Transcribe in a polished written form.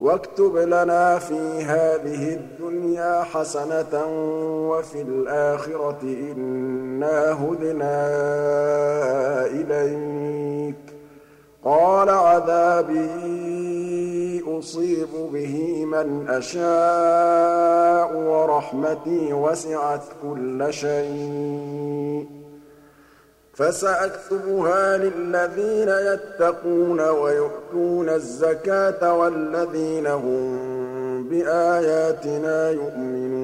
وَاكْتُبْ لَنَا فِي هَٰذِهِ الدُّنْيَا حَسَنَةً وَفِي الْآخِرَةِ إِنَّا هُدْنَا إِلَيْكَ ۚ قَالَ عَذَابِي أُصِيبُ بِهِ مَنْ أَشَاءُ وَرَحْمَتِي وَسِعَتْ كُلَّ شَيْءٍ ۚ فَسَأَكْتُبُهَا لِلَّذِينَ يَتَّقُونَ وَيُؤْتُونَ الزَّكَاةَ وَالَّذِينَ هُم بِآيَاتِنَا يُؤْمِنُونَ